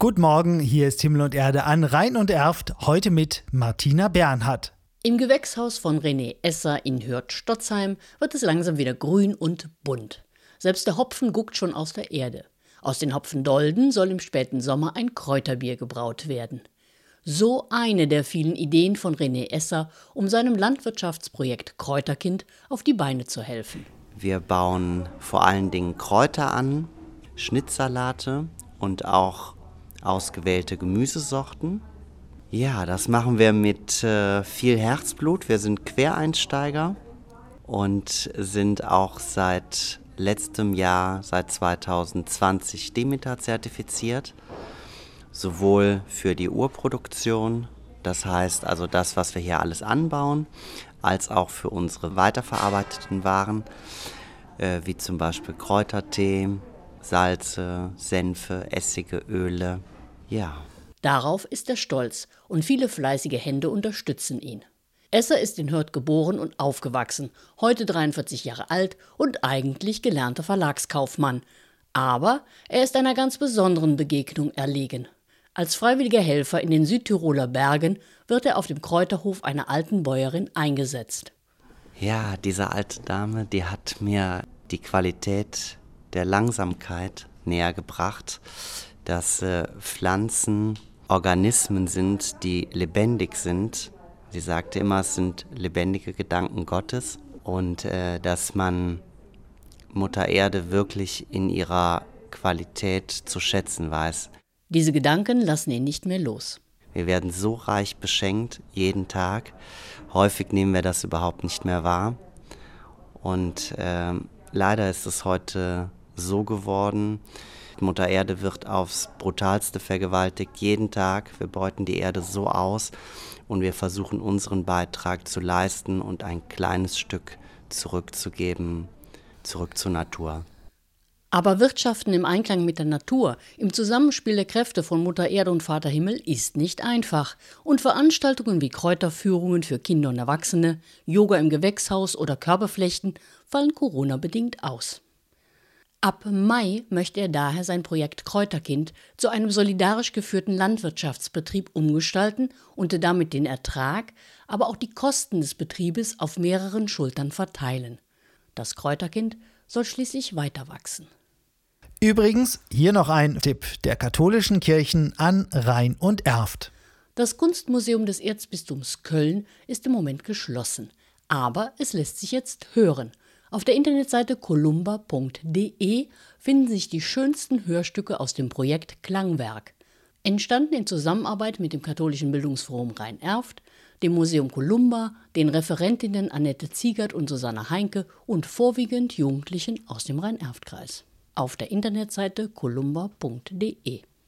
Guten Morgen, hier ist Himmel und Erde an Rhein und Erft, heute mit Martina Bernhardt. Im Gewächshaus von René Esser in Hürth-Stotzheim wird es langsam wieder grün und bunt. Selbst der Hopfen guckt schon aus der Erde. Aus den Hopfendolden soll im späten Sommer ein Kräuterbier gebraut werden. So eine der vielen Ideen von René Esser, um seinem Landwirtschaftsprojekt Kräuterkind auf die Beine zu helfen. Wir bauen vor allen Dingen Kräuter an, Schnittsalate und auch ausgewählte Gemüsesorten. Ja, das machen wir mit viel Herzblut. Wir sind Quereinsteiger und sind auch seit letztem Jahr, seit 2020 Demeter zertifiziert. Sowohl für die Urproduktion, das heißt also das, was wir hier alles anbauen, als auch für unsere weiterverarbeiteten Waren, wie zum Beispiel Kräutertee, Salze, Senfe, Essige, Öle. Ja. Darauf ist er stolz und viele fleißige Hände unterstützen ihn. Esser ist in Hürth geboren und aufgewachsen, heute 43 Jahre alt und eigentlich gelernter Verlagskaufmann. Aber er ist einer ganz besonderen Begegnung erlegen. Als freiwilliger Helfer in den Südtiroler Bergen wird er auf dem Kräuterhof einer alten Bäuerin eingesetzt. Ja, diese alte Dame, die hat mir die Qualität der Langsamkeit näher gebracht, dass Pflanzen Organismen sind, die lebendig sind. Sie sagte immer, es sind lebendige Gedanken Gottes und dass man Mutter Erde wirklich in ihrer Qualität zu schätzen weiß. Diese Gedanken lassen ihn nicht mehr los. Wir werden so reich beschenkt, jeden Tag. Häufig nehmen wir das überhaupt nicht mehr wahr. Und leider ist es heute so geworden. Mutter Erde wird aufs Brutalste vergewaltigt, jeden Tag. Wir beuten die Erde so aus und wir versuchen unseren Beitrag zu leisten und ein kleines Stück zurückzugeben, zurück zur Natur. Aber Wirtschaften im Einklang mit der Natur, im Zusammenspiel der Kräfte von Mutter Erde und Vater Himmel ist nicht einfach. Und Veranstaltungen wie Kräuterführungen für Kinder und Erwachsene, Yoga im Gewächshaus oder Körperflechten fallen Corona-bedingt aus. Ab Mai möchte er daher sein Projekt Kräuterkind zu einem solidarisch geführten Landwirtschaftsbetrieb umgestalten und damit den Ertrag, aber auch die Kosten des Betriebes auf mehreren Schultern verteilen. Das Kräuterkind soll schließlich weiter wachsen. Übrigens, hier noch ein Tipp der katholischen Kirchen an Rhein und Erft. Das Kunstmuseum des Erzbistums Köln ist im Moment geschlossen, aber es lässt sich jetzt hören. Auf der Internetseite columba.de finden sich die schönsten Hörstücke aus dem Projekt Klangwerk. Entstanden in Zusammenarbeit mit dem Katholischen Bildungsforum Rhein-Erft, dem Museum Columba, den Referentinnen Annette Ziegert und Susanne Heinke und vorwiegend Jugendlichen aus dem Rhein-Erft-Kreis. Auf der Internetseite columba.de.